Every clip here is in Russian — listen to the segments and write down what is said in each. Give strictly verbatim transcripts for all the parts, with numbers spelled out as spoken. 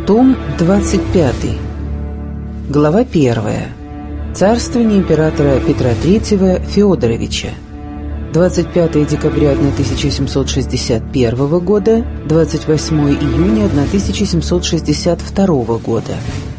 Том двадцать пятый. Глава первая. Царствование императора Петра Третьего Феодоровича. двадцать пятое декабря тысяча семьсот шестьдесят первого года, двадцать восьмое июня тысяча семьсот шестьдесят второго года.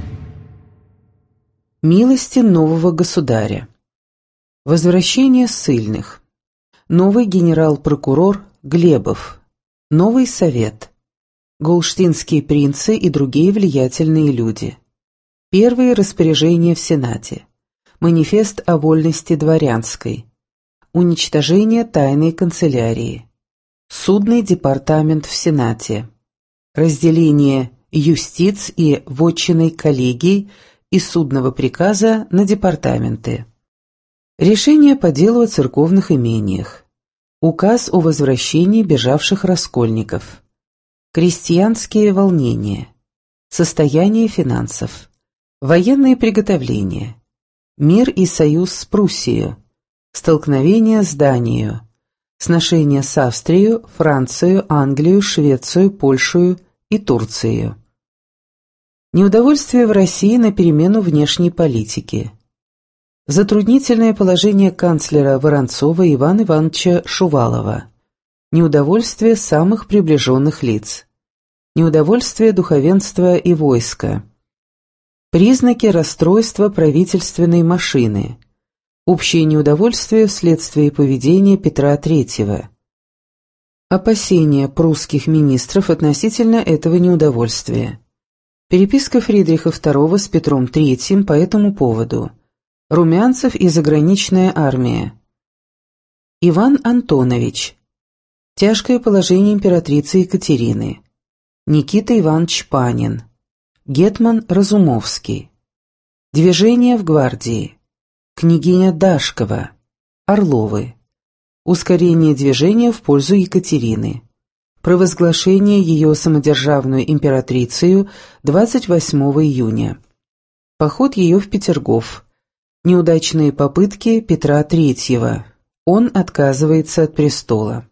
Милости нового государя. Возвращение ссыльных. Новый генерал-прокурор Глебов. Новый совет. Голштинские принцы и другие влиятельные люди. Первые распоряжения в Сенате. Манифест о вольности дворянской. Уничтожение тайной канцелярии. Судный департамент в Сенате. Разделение юстиц и вотчинной коллегий и судного приказа на департаменты. Решение по делу о церковных имениях. Указ о возвращении бежавших раскольников. Крестьянские волнения. Состояние финансов. Военные приготовления. Мир и союз с Пруссией. Столкновение с Данией. Сношения с Австрией, Францией, Англией, Швецией, Польшей и Турцией. Неудовольствие в России на перемену внешней политики. Затруднительное положение канцлера Воронцова Ивана Ивановича Шувалова. Неудовольствие самых приближенных лиц. Неудовольствие духовенства и войска. Признаки расстройства правительственной машины. Общее неудовольствие вследствие поведения Петра Третьего. Опасения прусских министров относительно этого неудовольствия. Переписка Фридриха второго с Петром Третьим по этому поводу. Румянцев и заграничная армия. Иван Антонович. Тяжкое положение императрицы Екатерины. Никита Иванович Панин. Гетман Разумовский. Движение в гвардии. Княгиня Дашкова. Орловы. Ускорение движения в пользу Екатерины. Провозглашение ее самодержавную императрицею двадцать восьмого июня. Поход ее в Петергоф. Неудачные попытки Петра Третьего. Он отказывается от престола.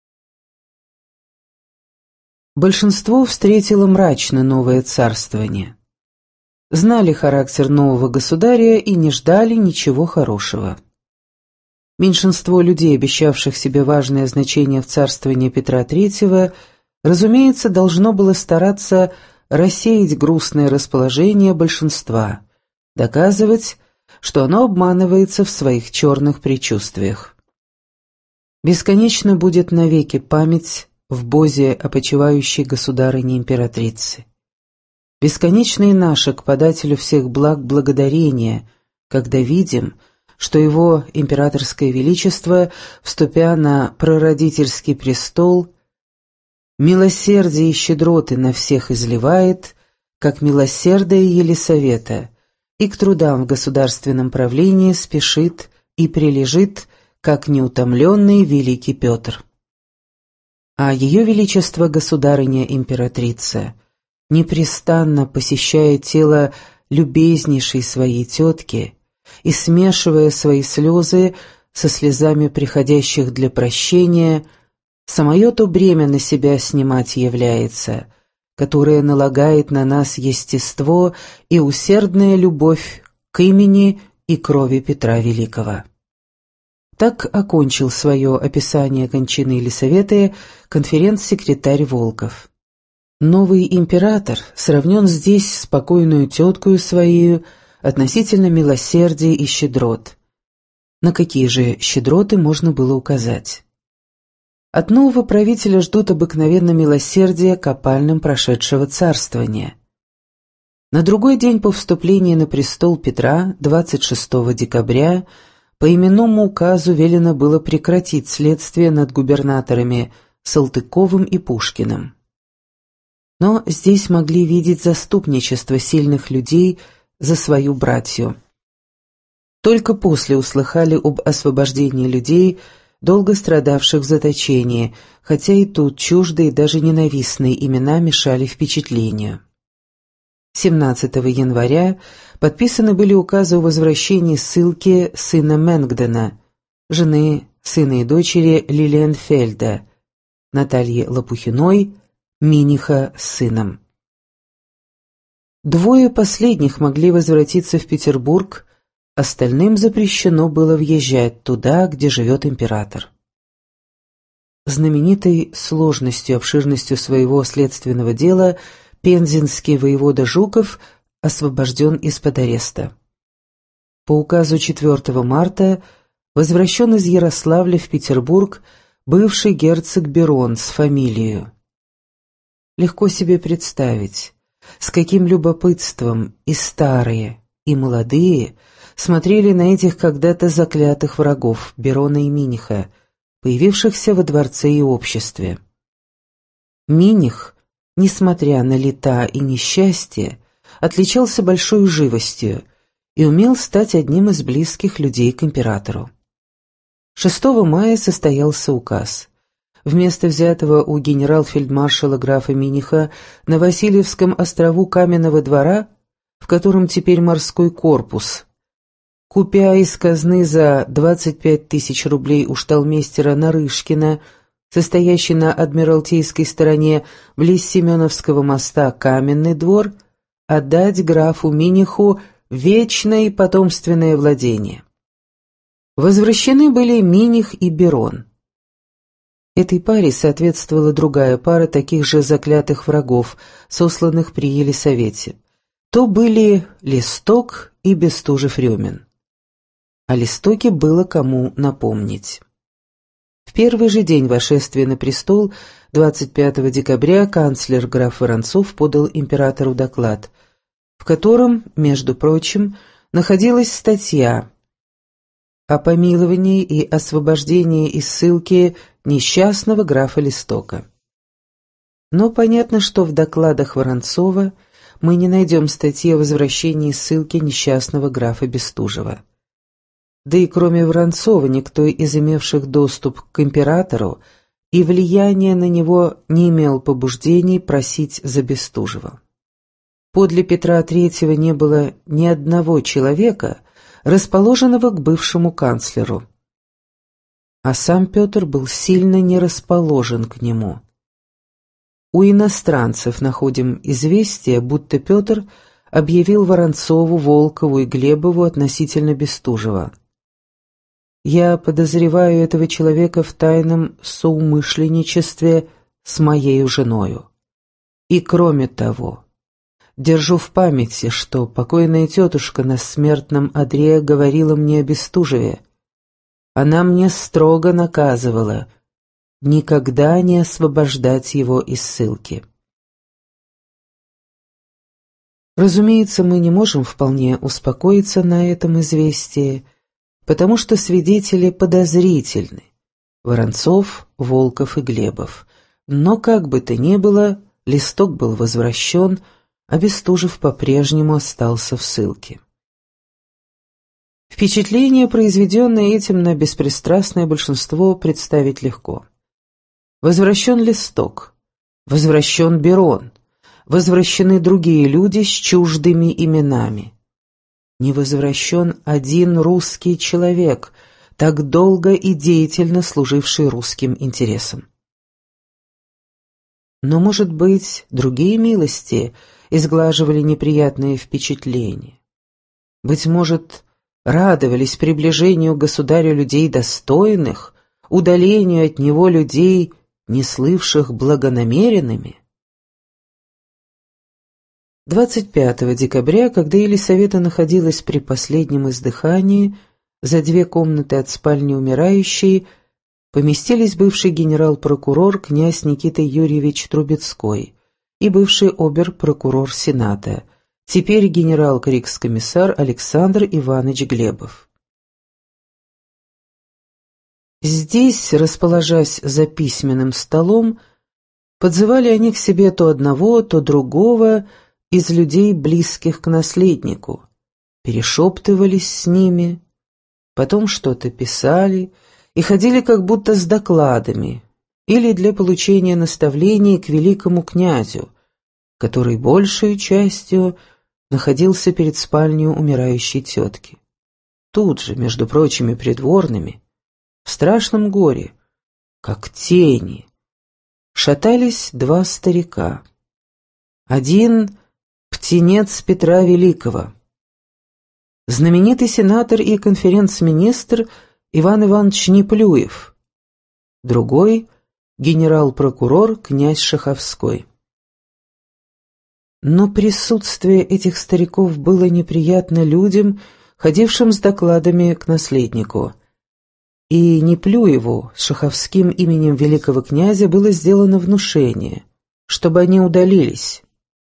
Большинство встретило мрачно новое царствование. Знали характер нового государя и не ждали ничего хорошего. Меньшинство людей, обещавших себе важное значение в царствовании Петра Третьего, разумеется, должно было стараться рассеять грустное расположение большинства, доказывать, что оно обманывается в своих черных предчувствиях. Бесконечно будет навеки память в бозе опочивающей государыни-императрицы. Бесконечно и наше к подателю всех благ благодарение, когда видим, что его императорское величество, вступя на прародительский престол, милосердие и щедроты на всех изливает, как милосердие Елисавета, и к трудам в государственном правлении спешит и прилежит, как неутомленный великий Петр. А ее величество государыня-императрица, непрестанно посещая тело любезнейшей своей тетки и смешивая свои слезы со слезами приходящих для прощения, самое то бремя на себя снимать является, которое налагает на нас естество и усердная любовь к имени и крови Петра Великого. Так окончил свое описание кончины Елисаветы конференц-секретарь Волков. Новый император сравнен здесь с покойную теткою своею относительно милосердия и щедрот. На какие же щедроты можно было указать? От нового правителя ждут обыкновенно милосердия к опальным прошедшего царствования. На другой день по вступлении на престол Петра, двадцать шестого декабря, по именному указу велено было прекратить следствие над губернаторами Салтыковым и Пушкиным. Но здесь могли видеть заступничество сильных людей за свою братью. Только после услыхали об освобождении людей, долго страдавших в заточении, хотя и тут чуждые и даже ненавистные имена мешали впечатлению. семнадцатого января подписаны были указы о возвращении ссылки сына Менгдена, жены сына и дочери Лилиенфельда, Натальи Лопухиной, Миниха с сыном. Двое последних могли возвратиться в Петербург, остальным запрещено было въезжать туда, где живет император. Знаменитой сложностью и обширностью своего следственного дела пензенский воевода Жуков освобожден из-под ареста. По указу четвёртого марта возвращен из Ярославля в Петербург бывший герцог Берон с фамилией. Легко себе представить, с каким любопытством и старые, и молодые смотрели на этих когда-то заклятых врагов Берона и Миниха, появившихся во дворце и обществе. Миних, несмотря на лета и несчастье, отличался большой живостью и умел стать одним из близких людей к императору. шестого мая состоялся указ. Вместо взятого у генерал-фельдмаршала графа Миниха на Васильевском острову Каменного двора, в котором теперь морской корпус, купя из казны за двадцать пять тысяч рублей у шталмейстера Нарышкина, состоящий на Адмиралтейской стороне близ Семеновского моста Каменный двор, отдать графу Миниху вечное и потомственное владение. Возвращены были Миних и Берон. Этой паре соответствовала другая пара таких же заклятых врагов, сосланных при Елисавете. То были Листок и Бестужев-Рюмин. О Листоке было кому напомнить. В первый же день восшествия на престол, двадцать пятого декабря, канцлер граф Воронцов подал императору доклад, в котором, между прочим, находилась статья о помиловании и освобождении из ссылки несчастного графа Листока. Но понятно, что в докладах Воронцова мы не найдем статьи о возвращении из ссылки несчастного графа Бестужева. Да и кроме Воронцова никто из имевших доступ к императору и влияния на него не имел побуждений просить за Бестужева. Подле Петра Третьего не было ни одного человека, расположенного к бывшему канцлеру. А сам Петр был сильно не расположен к нему. У иностранцев находим известие, будто Петр объявил Воронцову, Волкову и Глебову относительно Бестужева: «Я подозреваю этого человека в тайном соумышленничестве с моею женою. И кроме того, держу в памяти, что покойная тетушка на смертном одре говорила мне о Бестужеве. Она мне строго наказывала никогда не освобождать его из ссылки». Разумеется, мы не можем вполне успокоиться на этом известии, потому что свидетели подозрительны — Воронцов, Волков и Глебов. Но как бы то ни было, Листок был возвращен, а Бестужев по-прежнему остался в ссылке. Впечатление, произведенное этим на беспристрастное большинство, представить легко. Возвращен Листок, возвращен Берон, возвращены другие люди с чуждыми именами. Не возвращен один русский человек, так долго и деятельно служивший русским интересам. Но, может быть, другие милости изглаживали неприятные впечатления. Быть может, радовались приближению к государю людей достойных, удалению от него людей, не слывших благонамеренными. двадцать пятого декабря, когда Елисавета находилась при последнем издыхании, за две комнаты от спальни умирающей поместились бывший генерал-прокурор князь Никита Юрьевич Трубецкой и бывший обер-прокурор Сената, теперь генерал-крикс-комиссар Александр Иванович Глебов. Здесь, расположась за письменным столом, подзывали они к себе то одного, то другого из людей, близких к наследнику, перешептывались с ними, потом что-то писали и ходили как будто с докладами или для получения наставлений к великому князю, который большей частью находился перед спальней умирающей тетки. Тут же, между прочими придворными, в страшном горе, как тени, шатались два старика. Один птенец Петра Великого. Знаменитый сенатор и конференц-министр Иван Иванович Неплюев. Другой — генерал-прокурор князь Шаховской. Но присутствие этих стариков было неприятно людям, ходившим с докладами к наследнику. И Неплюеву с шаховским именем великого князя было сделано внушение, чтобы они удалились.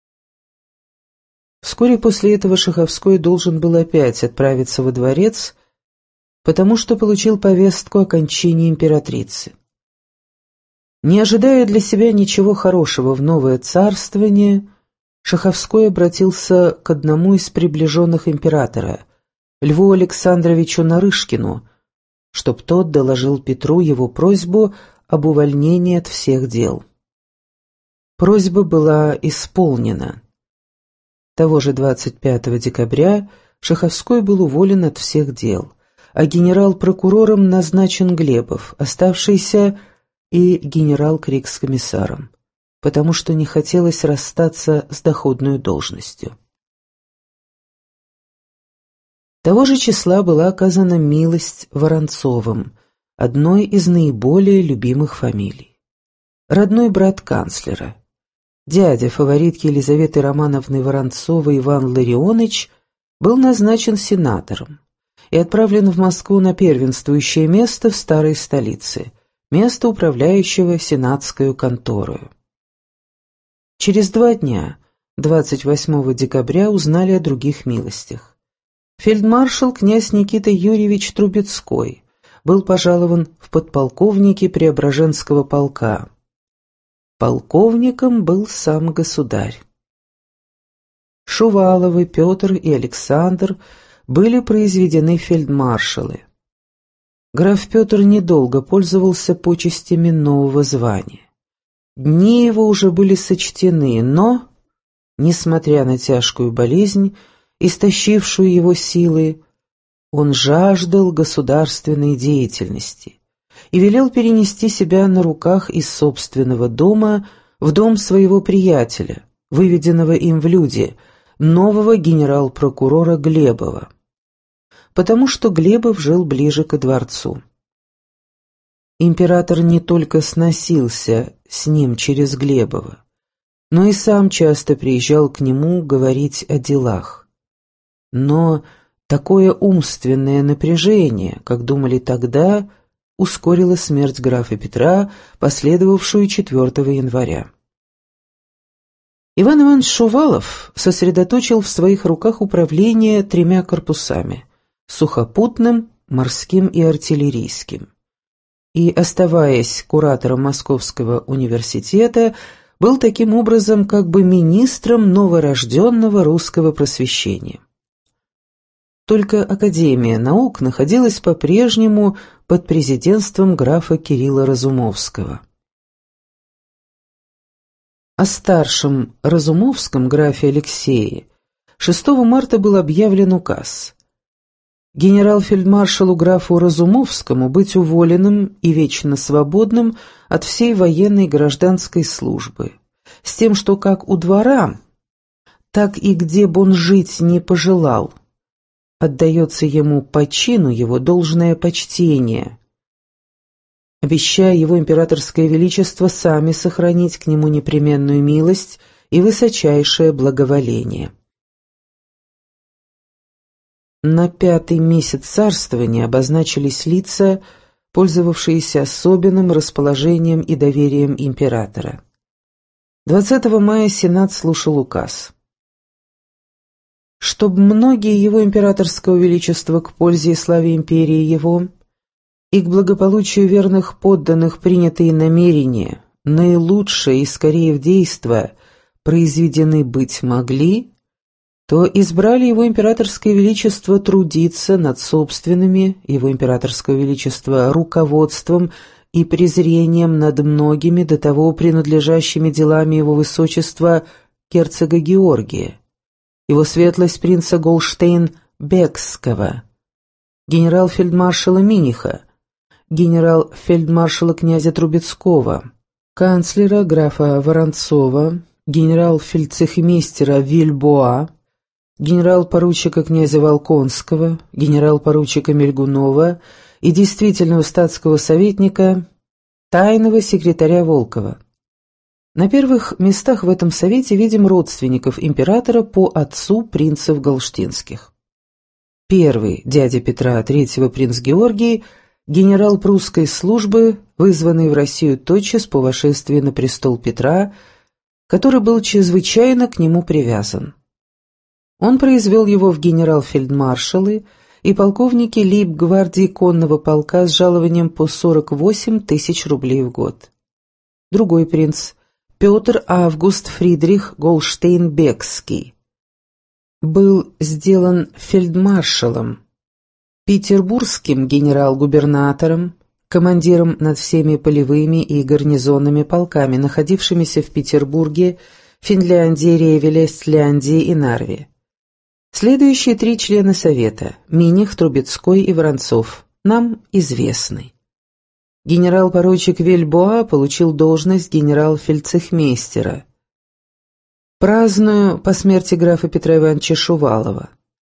Вскоре после этого Шаховской должен был опять отправиться во дворец, потому что получил повестку о кончине императрицы. Не ожидая для себя ничего хорошего в новое царствование, Шаховской обратился к одному из приближенных императора, Льву Александровичу Нарышкину, чтоб тот доложил Петру его просьбу об увольнении от всех дел. Просьба была исполнена. Того же двадцать пятого декабря Шаховской был уволен от всех дел, а генерал-прокурором назначен Глебов, оставшийся и генерал-крикс-комиссаром, потому что не хотелось расстаться с доходной должностью. Того же числа была оказана милость Воронцовым, одной из наиболее любимых фамилий. Родной брат канцлера, дядя фаворитки Елизаветы Романовны Воронцовой Иван Ларионович, был назначен сенатором и отправлен в Москву на первенствующее место в старой столице, место управляющего сенатскую конторою. Через два дня, двадцать восьмого декабря, узнали о других милостях. Фельдмаршал князь Никита Юрьевич Трубецкой был пожалован в подполковники Преображенского полка. Полковником был сам государь. Шуваловы, Петр и Александр были произведены фельдмаршалы. Граф Петр недолго пользовался почестями нового звания. Дни его уже были сочтены, но, несмотря на тяжкую болезнь, истощившую его силы, он жаждал государственной деятельности и велел перенести себя на руках из собственного дома в дом своего приятеля, выведенного им в люди, нового генерал-прокурора Глебова, потому что Глебов жил ближе ко дворцу. Император не только сносился с ним через Глебова, но и сам часто приезжал к нему говорить о делах. Но такое умственное напряжение, как думали тогда, ускорило смерть графа Петра, последовавшую четвёртого января. Иван Иванович Шувалов сосредоточил в своих руках управление тремя корпусами – сухопутным, морским и артиллерийским. И, оставаясь куратором Московского университета, был таким образом как бы министром новорожденного русского просвещения. Только Академия наук находилась по-прежнему под президентством графа Кирилла Разумовского. О старшем Разумовском графе Алексее шестого марта был объявлен указ. Генерал-фельдмаршалу графу Разумовскому быть уволенным и вечно свободным от всей военной и гражданской службы, с тем, что как у двора, так и где б он жить не пожелал, отдается ему по чину его должное почтение, обещая его императорское величество сами сохранить к нему непременную милость и высочайшее благоволение. На пятый месяц царствования обозначились лица, пользовавшиеся особенным расположением и доверием императора. двадцатого мая Сенат слушал указ. Чтоб многие его императорского величества к пользе и славе империи его и к благополучию верных подданных принятые намерения, наилучшие и скорее в действо, произведены быть могли, то избрали его императорское величество трудиться над собственными, его императорского величества, руководством и презрением над многими до того принадлежащими делами его высочества герцога Георгия, его светлость принца Голштейн-Бекского, генерал-фельдмаршала Миниха, генерал-фельдмаршала князя Трубецкого, канцлера графа Воронцова, генерал-фельдцехмейстера Вильбоа, генерал-поручика князя Волконского, генерал-поручика Мельгунова и действительного статского советника, тайного секретаря Волкова. На первых местах в этом совете видим родственников императора по отцу принцев галштинских. Первый, дядя Петра третьего принц Георгий, генерал прусской службы, вызванный в Россию тотчас по вошествии на престол Петра, который был чрезвычайно к нему привязан. Он произвел его в генерал-фельдмаршалы и полковники лейб-гвардии конного полка с жалованием по сорок восемь тысяч рублей в год. Другой принц, Петр Август Фридрих Голштейн-Бекский, был сделан фельдмаршалом, петербургским генерал-губернатором, командиром над всеми полевыми и гарнизонными полками, находившимися в Петербурге, Финляндии, Ревеле, Стляндии и Нарве. Следующие три члена Совета – Миних, Трубецкой и Воронцов – нам известны. Генерал-поручик Вильбоа получил должность генерал-фельдцехмейстера. Праздную по смерти графа Петра Ивановича Шувалова.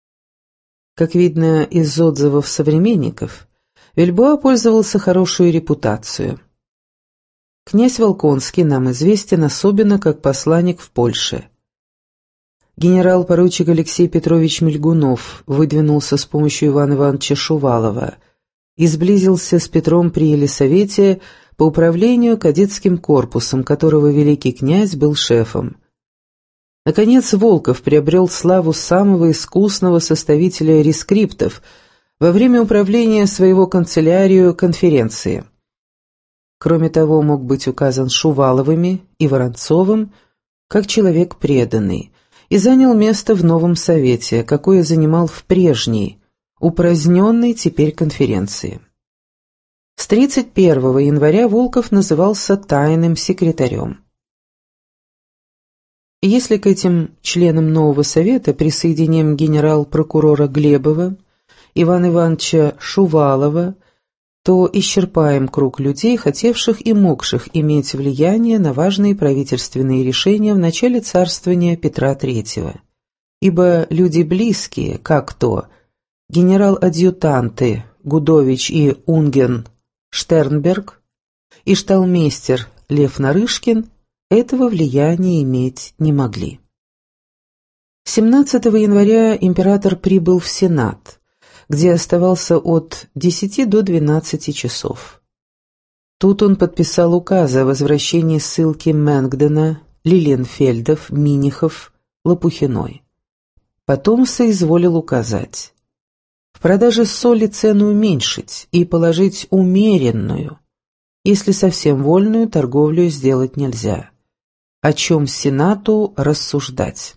Как видно из отзывов современников, Вильбоа пользовался хорошей репутацией. Князь Волконский нам известен особенно как посланник в Польше. Генерал-поручик Алексей Петрович Мельгунов выдвинулся с помощью Ивана Ивановича Шувалова и сблизился с Петром при Елисавете по управлению кадетским корпусом, которого великий князь был шефом. Наконец, Волков приобрел славу самого искусного составителя рескриптов во время управления своего канцелярию конференции. Кроме того, мог быть указан Шуваловыми и Воронцовым как человек преданный и занял место в новом совете, какое занимал в прежней, упраздненной теперь конференции. С тридцать первого января Волков назывался тайным секретарем. Если к этим членам нового совета присоединим генерал-прокурора Глебова, Ивана Ивановича Шувалова, то исчерпаем круг людей, хотевших и могших иметь влияние на важные правительственные решения в начале царствования Петра третьего. Ибо люди близкие, как то генерал-адъютанты Гудович и Унген Штернберг и шталмейстер Лев Нарышкин, этого влияния иметь не могли. семнадцатого января император прибыл в Сенат, где оставался от десяти до двенадцати часов. Тут он подписал указы о возвращении ссылки Менгдена, Лиленфельдов, Минихов, Лопухиной. Потом соизволил указать: в продаже соли цену уменьшить и положить умеренную, если совсем вольную торговлю сделать нельзя, о чем Сенату рассуждать.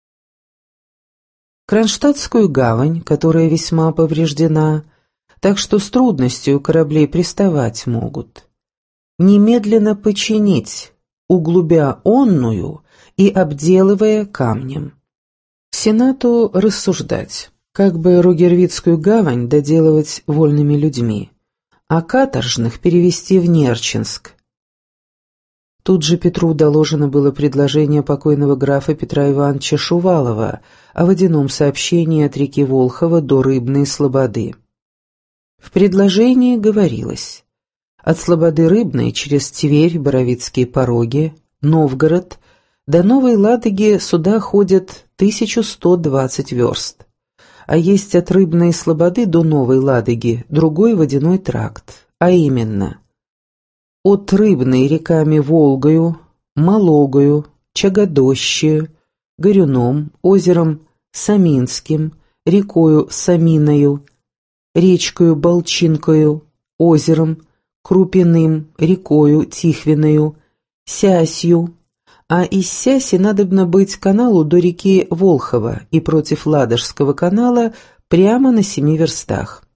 Кронштадтскую гавань, которая весьма повреждена, так что с трудностью кораблей приставать могут, немедленно починить, углубя онную и обделывая камнем. Сенату рассуждать, как бы Ругервицкую гавань доделывать вольными людьми, а каторжных перевести в Нерчинск. Тут же Петру доложено было предложение покойного графа Петра Ивановича Шувалова о водяном сообщении от реки Волхова до Рыбной слободы. В предложении говорилось: от слободы Рыбной через Тверь, Боровицкие пороги, Новгород до Новой Ладоги суда ходят тысячу сто двадцать верст, а есть от Рыбной слободы до Новой Ладоги другой водяной тракт, а именно от Рыбной реками Волгою, Малогою, Чагодощею, Горюном, озером Саминским, рекою Саминою, речкою Болчинкою, озером Крупиным, рекою Тихвиною, Сясью, а из Сяси надобно быть каналу до реки Волхова и против Ладожского канала прямо на семи верстах.